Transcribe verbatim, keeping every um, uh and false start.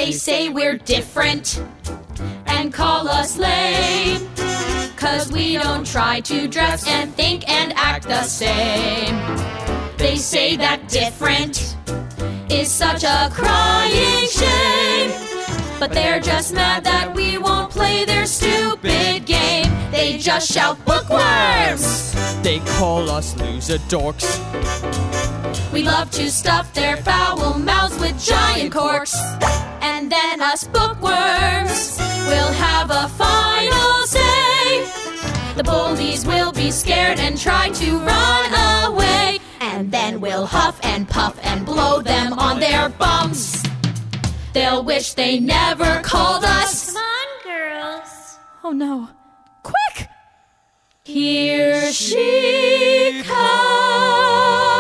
They say we're different and call us lame, 'cause we don't try to dress and think and act the same. They say that different is such a crying shame, but they're just mad that we won't play their stupid game. They just shout bookworms. They call us loser dorks. We love to stuff their foul mouths with giant corks. And then us bookworms will have a final say. The bullies will be scared and try to run away. And then we'll huff and puff and blow them on their bums. They'll wish they never called us. Come on, girls. Oh no. Quick! Here she comes.